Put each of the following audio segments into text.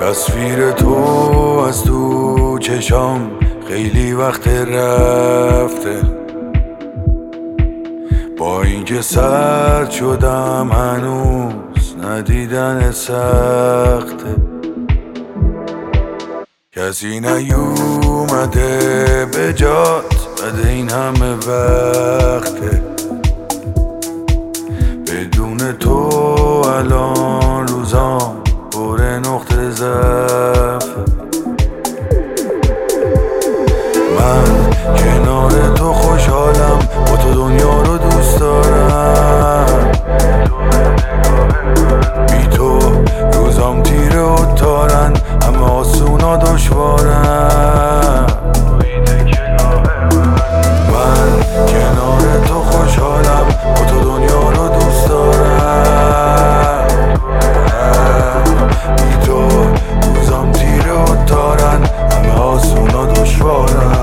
تصویر تو از تو چشام خیلی وقت رفته، با اینکه سرد شدم هنوز ندیدن سخته. کسی نیومده به جات بعد این همه وقته، بدون تو الان روزام پر نقطه ضعفه. من کنار تو خوشحالم، با تو دنیا رو دوست دارم، بی تو روزام تیره و تارن، همه آسونا دشوارن. من کنار تو خوشحالم، با تو دنیا رو دوست دارم، بی تو روزام تیره و تارن، همه آسونا دشوارن.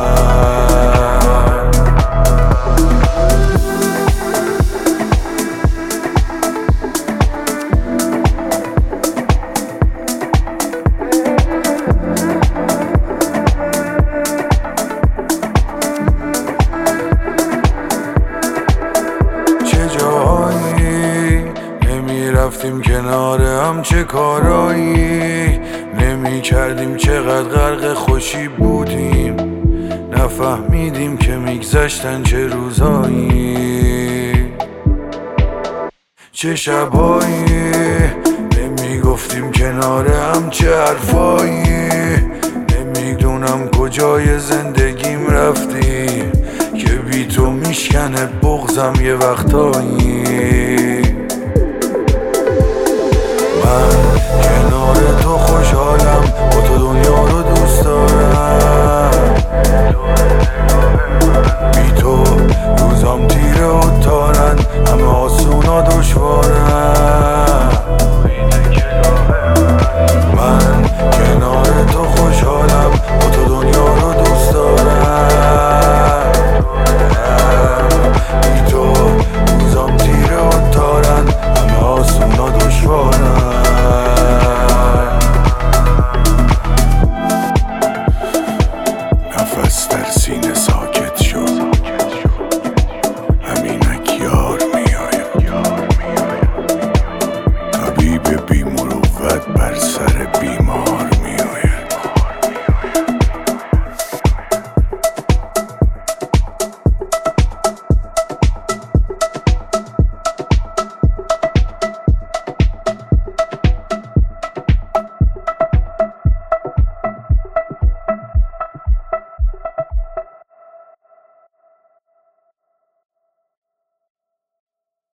رفتیم کنار هم چه کارایی نمی کردیم، چقدر غرق خوشی بودیم، نفهمیدیم که میگذشتن چه روزایی، چه شبایی نمی گفتیم کنار هم چه حرفایی. نمیدونم کجای زندگیم رفتی که بی تو میشکنه بغضم یه وقتایی.